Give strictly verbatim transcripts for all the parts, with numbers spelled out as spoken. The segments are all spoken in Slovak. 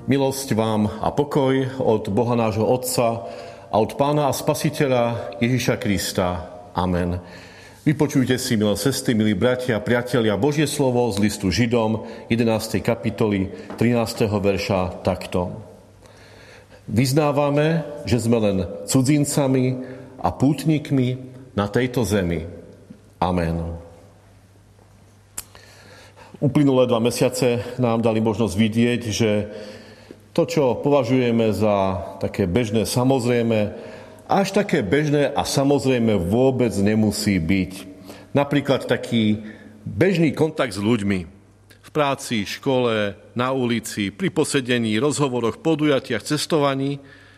Milosť vám a pokoj od Boha nášho Otca a od Pána a Spasiteľa Ježiša Krista. Amen. Vypočujte si, milé sestry, milí bratia a priatelia, Božie slovo z listu Židom, jedenástej kapitoly, trinásteho verša takto. Vyznávame, že sme len cudzincami a pútnikmi na tejto zemi. Amen. Uplynulé dva mesiace nám dali možnosť vidieť, že to, čo považujeme za také bežné samozrejme, až také bežné a samozrejme vôbec nemusí byť. Napríklad taký bežný kontakt s ľuďmi v práci, škole, na ulici, pri posedení, rozhovoroch, podujatiach, cestovaní.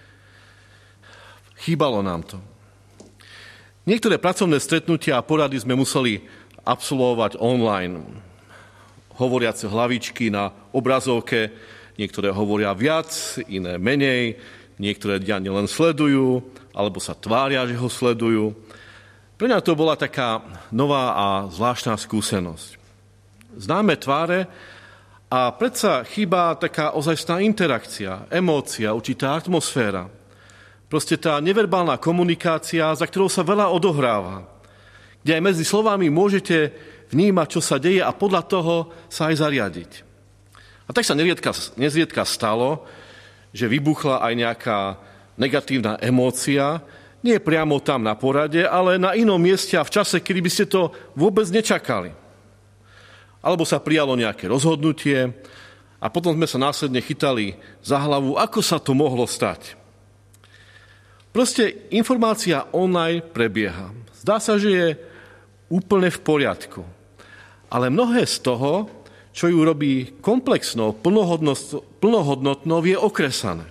Chýbalo nám to. Niektoré pracovné stretnutia a porady sme museli absolvovať online. Hovoriace hlavičky na obrazovke, niektoré hovoria viac, iné menej, niektoré dianie len sledujú, alebo sa tvária, že ho sledujú. Pre mňa to bola taká nová a zvláštna skúsenosť. Známe tváre a predsa chýba taká ozajstná interakcia, emócia, určitá atmosféra. Proste tá neverbálna komunikácia, za ktorou sa veľa odohráva, kde aj medzi slovami môžete vnímať, čo sa deje a podľa toho sa aj zariadiť. A tak sa nezriedka, nezriedka stalo, že vybuchla aj nejaká negatívna emócia, nie priamo tam na porade, ale na inom mieste a v čase, kedy by ste to vôbec nečakali. Alebo sa prijalo nejaké rozhodnutie a potom sme sa následne chytali za hlavu, ako sa to mohlo stať. Proste informácia online prebieha. Zdá sa, že je úplne v poriadku. Ale mnohé z toho, čo ju robí komplexnou, plnohodnotnou, je okresané.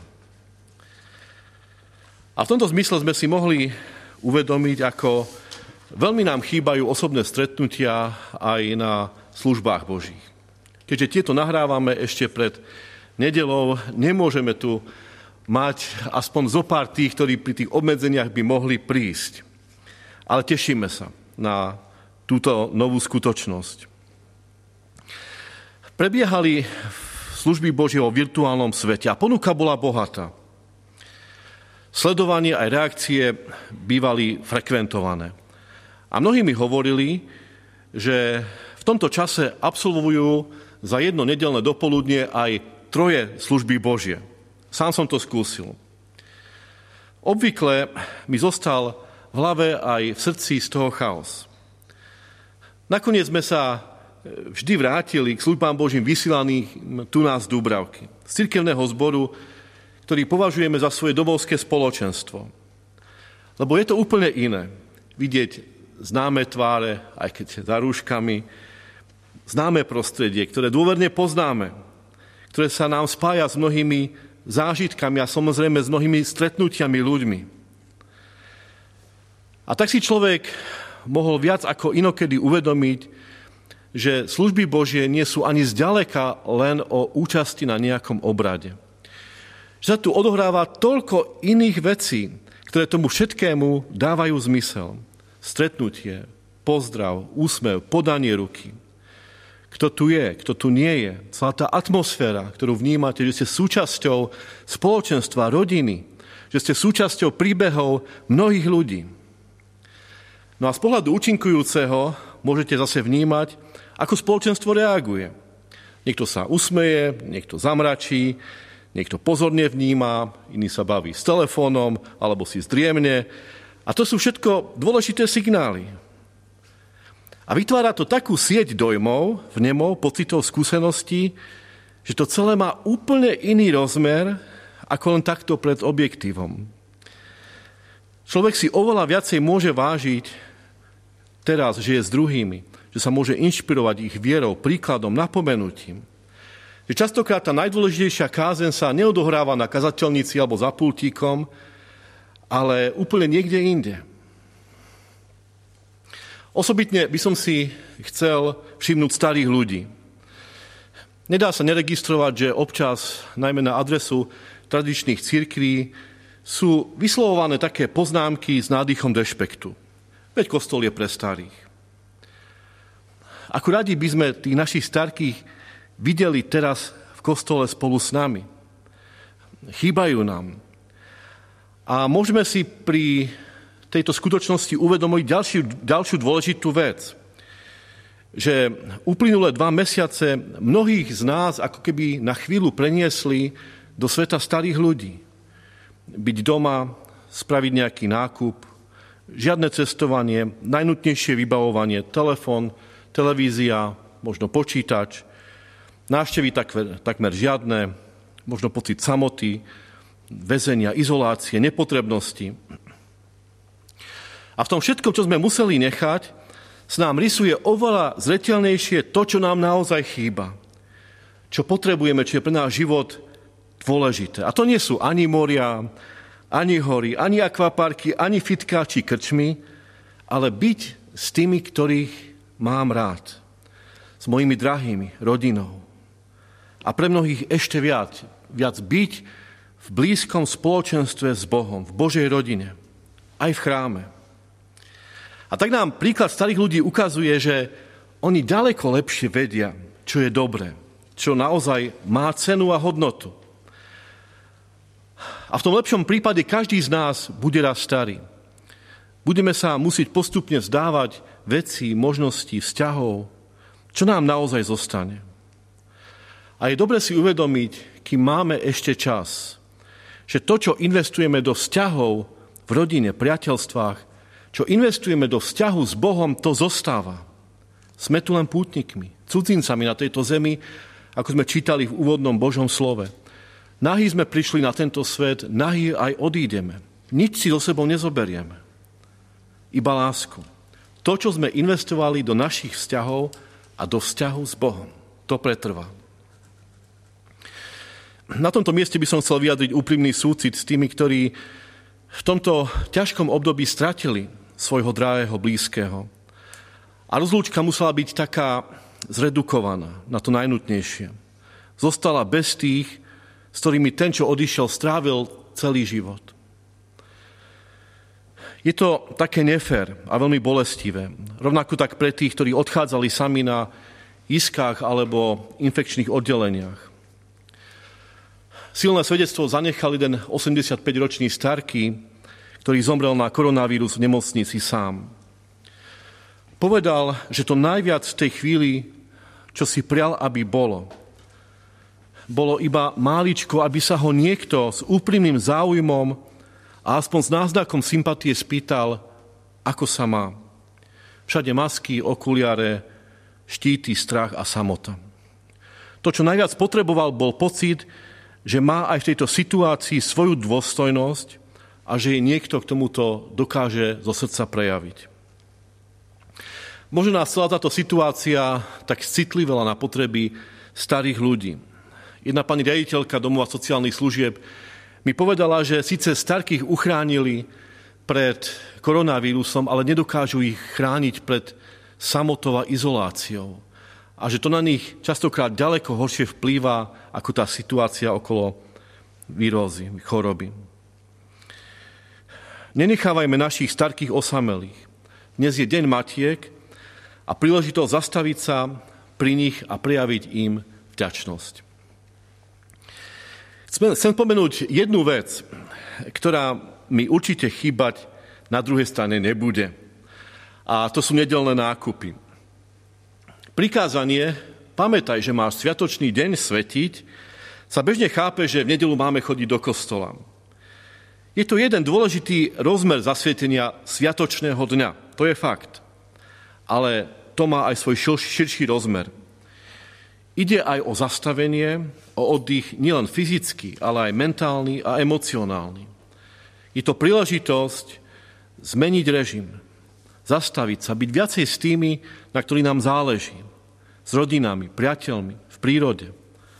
A v tomto zmysle sme si mohli uvedomiť, ako veľmi nám chýbajú osobné stretnutia aj na službách Božích. Keďže tieto nahrávame ešte pred nedeľou, nemôžeme tu mať aspoň zo pár tých, ktorí pri tých obmedzeniach by mohli prísť. Ale tešíme sa na túto novú skutočnosť. Prebiehali služby Božie vo virtuálnom svete a ponuka bola bohatá. Sledovanie aj reakcie bývali frekventované. A mnohí mi hovorili, že v tomto čase absolvujú za jedno nedeľné dopoludnie aj troje služby Božie. Sám som to skúsil. Obvykle mi zostal v hlave aj v srdci z toho chaos. Nakoniec sme sa vždy vrátili k službám Božím vysielaných tu nás z Dúbravky, z cirkevného zboru, ktorý považujeme za svoje domovské spoločenstvo. Lebo je to úplne iné. Vidieť známe tváre, aj keď za rúškami, známe prostredie, ktoré dôverne poznáme, ktoré sa nám spája s mnohými zážitkami a samozrejme s mnohými stretnutiami ľuďmi. A tak si človek mohol viac ako inokedy uvedomiť, že služby Božie nie sú ani zďaleka len o účasti na nejakom obrade. Že sa tu odohráva toľko iných vecí, ktoré tomu všetkému dávajú zmysel. Stretnutie, pozdrav, úsmev, podanie ruky. Kto tu je, kto tu nie je. Celá tá atmosféra, ktorú vnímate, že ste súčasťou spoločenstva, rodiny, že ste súčasťou príbehov mnohých ľudí. No a z pohľadu účinkujúceho môžete zase vnímať, ako spoločenstvo reaguje. Niekto sa usmeje, niekto zamračí, niekto pozorne vníma, iný sa baví s telefónom alebo si zdriemne. A to sú všetko dôležité signály. A vytvára to takú sieť dojmov, vnemov, pocitov, skúseností, že to celé má úplne iný rozmer, ako len takto pred objektívom. Človek si oveľa viacej môže vážiť teraz, že je s druhými, že sa môže inšpirovať ich vierou, príkladom, napomenutím. Že častokrát tá najdôležitejšia kázeň sa neodohráva na kazateľnici alebo za pultíkom, ale úplne niekde inde. Osobitne by som si chcel všimnúť starých ľudí. Nedá sa neregistrovať, že občas, najmä na adresu tradičných cirkví, sú vyslovované také poznámky s nádychom dešpektu. Veď kostol je pre starých. Ako radi by sme tých našich starkých videli teraz v kostole spolu s nami. chýbajú nám. A môžeme si pri tejto skutočnosti uvedomiť ďalšiu, ďalšiu dôležitú vec, že uplynulé dva mesiace mnohých z nás ako keby na chvíľu preniesli do sveta starých ľudí. Byť doma, spraviť nejaký nákup, žiadne cestovanie, najnutnejšie vybavovanie, telefón, televízia, možno počítač, návštevy takmer, takmer žiadne, možno pocit samoty, väzenia, izolácie, nepotrebnosti. A v tom všetkom, čo sme museli nechať, sa nám rysuje oveľa zreteľnejšie to, čo nám naozaj chýba. Čo potrebujeme, čo je pre náš život dôležité. A to nie sú ani moria, ani hory, ani akvaparky, ani fitka či krčmy, ale byť s tými, ktorých mám rád. S mojimi drahými, rodinou. A pre mnohých ešte viac. Viac byť v blízkom spoločenstve s Bohom, v Božej rodine. Aj v chráme. A tak nám príklad starých ľudí ukazuje, že oni ďaleko lepšie vedia, čo je dobré, čo naozaj má cenu a hodnotu. A v tom lepšom prípade každý z nás bude raz starý. Budeme sa musieť postupne vzdávať vecí, možností, vzťahov, čo nám naozaj zostane. A je dobre si uvedomiť, kým máme ešte čas, že to, čo investujeme do vzťahov v rodine, priateľstvách, čo investujeme do vzťahu s Bohom, to zostáva. Sme tu len pútnikmi, cudzincami na tejto zemi, ako sme čítali v úvodnom Božom slove. Nahý sme prišli na tento svet, nahý aj odídeme. Nič si do sebou nezoberieme. Iba lásku. To, čo sme investovali do našich vzťahov a do vzťahu s Bohom, to pretrvá. Na tomto mieste by som chcel vyjadriť úprimný súcit s tými, ktorí v tomto ťažkom období stratili svojho drahého blízkeho. A rozlúčka musela byť taká zredukovaná na to najnutnejšie. Zostala bez tých, s ktorými ten, čo odišiel, strávil celý život. Je to také nefér a veľmi bolestivé. Rovnako tak pre tých, ktorí odchádzali sami na iskách alebo infekčných oddeleniach. Silné svedectvo zanechal jeden osemdesiatpäťročný starky, ktorý zomrel na koronavírus v nemocnici sám. Povedal, že to najviac v tej chvíli, čo si prial, aby bolo, bolo iba máličko, aby sa ho niekto s úprimným záujmom a aspoň s náznakom sympatie spýtal, ako sa má. Všade masky, okuliare, štíty, strach a samota. To, čo najviac potreboval, bol pocit, že má aj v tejto situácii svoju dôstojnosť a že jej niekto k tomuto dokáže zo srdca prejaviť. Možno nás celá táto situácia tak citlivela na potreby starých ľudí. Jedna pani riaditeľka domova sociálnych služieb mi povedala, že síce starkých uchránili pred koronavírusom, ale nedokážu ich chrániť pred samotou a izoláciou. A že to na nich častokrát ďaleko horšie vplýva ako tá situácia okolo vírózy, choroby. Nenechávajme našich starkých osamelých. Dnes je deň matiek a príležitosť zastaviť sa pri nich a prejaviť im vďačnosť. Chcem spomenúť jednu vec, ktorá mi určite chýbať na druhej strane nebude. A to sú nedeľné nákupy. Prikázanie, pamätaj, že máš sviatočný deň svetiť, sa bežne chápe, že v nedeľu máme chodiť do kostola. Je to jeden dôležitý rozmer zasvietenia sviatočného dňa. To je fakt. Ale to má aj svoj širší rozmer. Ide aj o zastavenie, o oddych nielen fyzický, ale aj mentálny a emocionálny. Je to príležitosť zmeniť režim, zastaviť sa, byť viacej s tými, na ktorých nám záleží. S rodinami, priateľmi, v prírode.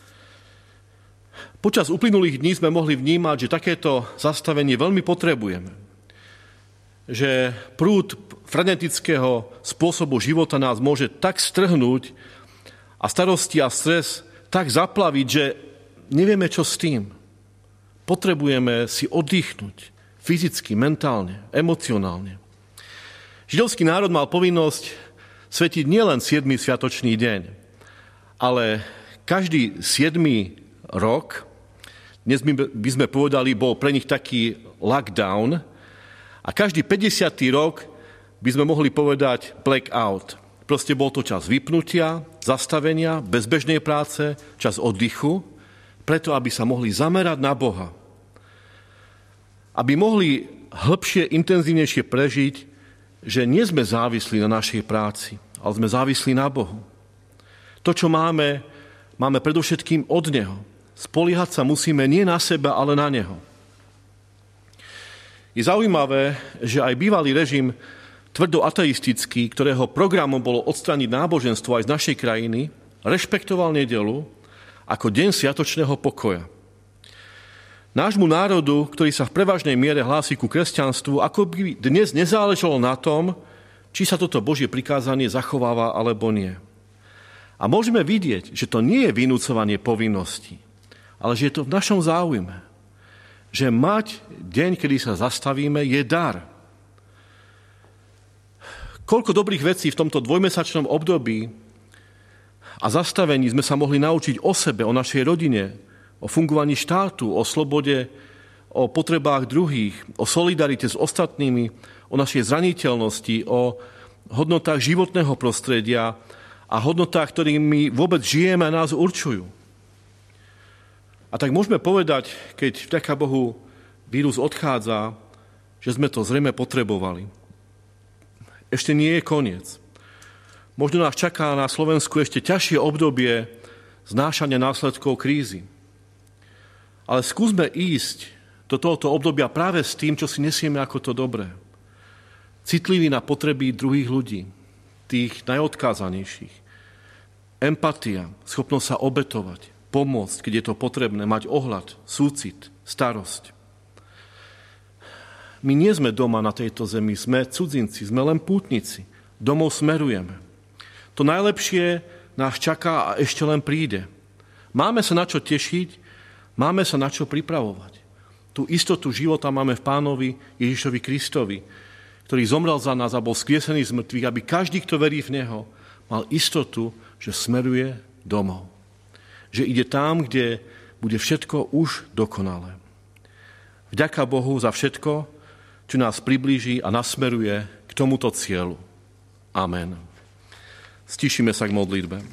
Počas uplynulých dní sme mohli vnímať, že takéto zastavenie veľmi potrebujeme. Že prúd frenetického spôsobu života nás môže tak strhnúť a starosti a stres tak zaplaviť, že nevieme, čo s tým. Potrebujeme si oddychnúť fyzicky, mentálne, emocionálne. Židovský národ mal povinnosť svetiť nielen siedmy sviatočný deň, ale každý siedmy rok dnes by sme povedali, bol pre nich taký lockdown a každý päťdesiaty rok by sme mohli povedať blackout. Proste bol to čas vypnutia, zastavenia, bezbežnej práce, čas oddychu, preto aby sa mohli zamerať na Boha. Aby mohli hĺbšie, intenzívnejšie prežiť, že nie sme závislí na našej práci, ale sme závislí na Bohu. To, čo máme, máme predovšetkým od Neho. Spoliehať sa musíme nie na seba, ale na Neho. Je zaujímavé, že aj bývalý režim tvrdo ateistický, ktorého programom bolo odstrániť náboženstvo aj z našej krajiny, rešpektoval nedeľu ako deň sviatočného pokoja. Nášmu národu, ktorý sa v prevažnej miere hlási ku kresťanstvu, ako by dnes nezáležalo na tom, či sa toto Božie prikázanie zachováva alebo nie. A môžeme vidieť, že to nie je vynúcovanie povinností, ale že je to v našom záujme. Že mať deň, kedy sa zastavíme, je dar. Koľko dobrých vecí v tomto dvojmesačnom období a zastavení sme sa mohli naučiť o sebe, o našej rodine, o fungovaní štátu, o slobode, o potrebách druhých, o solidarite s ostatnými, o našej zraniteľnosti, o hodnotách životného prostredia a hodnotách, ktorými vôbec žijeme a nás určujú. A tak môžeme povedať, keď vďaka Bohu vírus odchádza, že sme to zrejme potrebovali. Ešte nie je koniec. Možno nás čaká na Slovensku ešte ťažšie obdobie znášania následkov krízy. Ale skúsme ísť do tohoto obdobia práve s tým, čo si nesieme ako to dobré. Citlivý na potreby druhých ľudí, tých najodkázanejších. Empatia, schopnosť sa obetovať, pomôcť, keď je to potrebné, mať ohľad, súcit, starosť. My nie sme doma na tejto zemi, sme cudzinci, sme len pútnici. Domov smerujeme. To najlepšie nás čaká a ešte len príde. Máme sa na čo tešiť, máme sa na čo pripravovať. Tú istotu života máme v Pánovi Ježišovi Kristovi, ktorý zomrel za nás a bol skriesený z mŕtvych, aby každý, kto verí v Neho, mal istotu, že smeruje domov. Že ide tam, kde bude všetko už dokonalé. Vďaka Bohu za všetko, čo nás priblíži a nasmeruje k tomuto cieľu. Amen. Stíšime sa k modlitbe.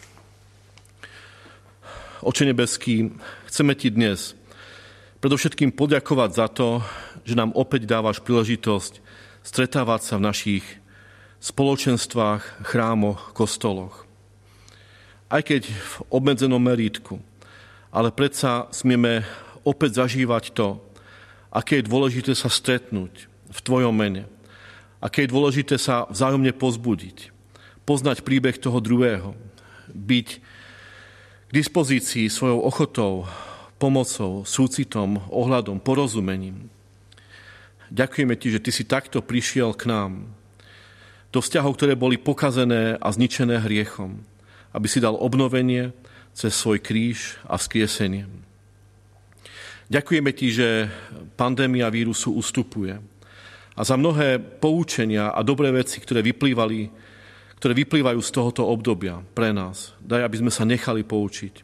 Oče nebeský, chceme Ti dnes predovšetkým poďakovať za to, že nám opäť dávaš príležitosť stretávať sa v našich spoločenstvách, chrámoch, kostoloch. Aj keď v obmedzenom merítku, ale predsa smieme opäť zažívať to, aké je dôležité sa stretnúť v Tvojom mene, aké je dôležité sa vzájomne pozbudiť, poznať príbeh toho druhého, byť k dispozícii svojou ochotou, pomocou, súcitom, ohľadom, porozumením. Ďakujeme Ti, že Ty si takto prišiel k nám, do vzťahov, ktoré boli pokazené a zničené hriechom, aby si dal obnovenie cez svoj kríž a vzkriesenie. Ďakujeme Ti, že pandémia vírusu ustupuje a za mnohé poučenia a dobré veci, ktoré vyplývali, ktoré vyplývajú z tohoto obdobia pre nás. Daj, aby sme sa nechali poučiť.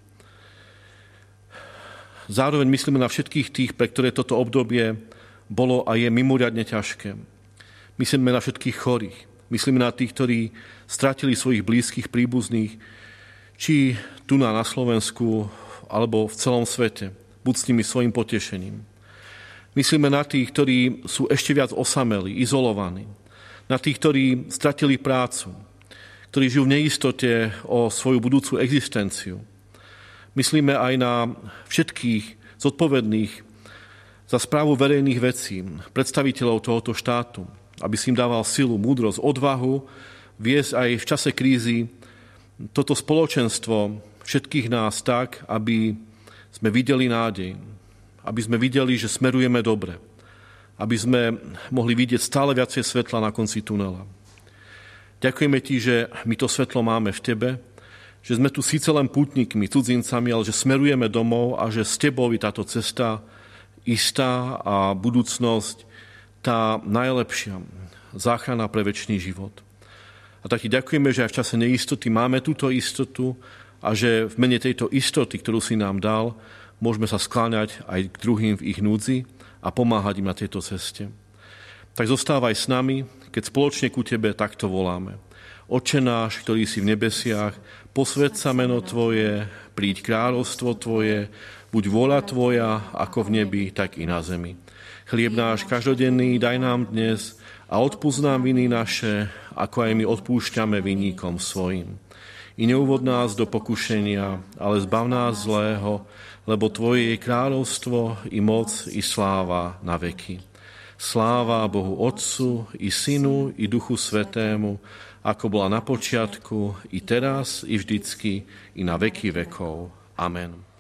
Zároveň myslíme na všetkých tých, pre ktoré toto obdobie bolo a je mimoriadne ťažké. Myslíme na všetkých chorých. Myslíme na tých, ktorí stratili svojich blízkych príbuzných, či tu na Slovensku, alebo v celom svete. Buď s nimi svojim potešením. Myslíme na tých, ktorí sú ešte viac osamelí, izolovaní. Na tých, ktorí stratili prácu, ktorí žijú v neistote o svoju budúcu existenciu. Myslíme aj na všetkých zodpovedných za správu verejných vecí, predstaviteľov tohoto štátu, aby si im dával silu, múdrosť, odvahu, viesť aj v čase krízy toto spoločenstvo všetkých nás tak, aby sme videli nádej, aby sme videli, že smerujeme dobre, aby sme mohli vidieť stále viacej svetla na konci tunela. Ďakujeme Ti, že my to svetlo máme v Tebe, že sme tu síce len pútnikmi, cudzincami, ale že smerujeme domov a že s Tebou je táto cesta istá a budúcnosť tá najlepšia, záchrana pre večný život. A tak Ti ďakujeme, že aj v čase neistoty máme túto istotu a že v mene tejto istoty, ktorú si nám dal, môžeme sa skláňať aj k druhým v ich núdzi a pomáhať im na tejto ceste. Tak zostávaj s nami, keď spoločne ku Tebe takto voláme. Otče náš, ktorý si v nebesiach, posväť sa meno Tvoje, príď kráľovstvo Tvoje, buď vôľa Tvoja, ako v nebi, tak i na zemi. Chlieb náš každodenný daj nám dnes a odpúsť nám viny naše, ako aj my odpúšťame vinníkom svojim. I neuvod nás do pokušenia, ale zbav nás zlého, lebo Tvoje je kráľovstvo, i moc, i sláva na veky. Sláva Bohu Otcu, i Synu, i Duchu Svätému, ako bola na počiatku, i teraz, i vždycky, i na veky vekov. Amen.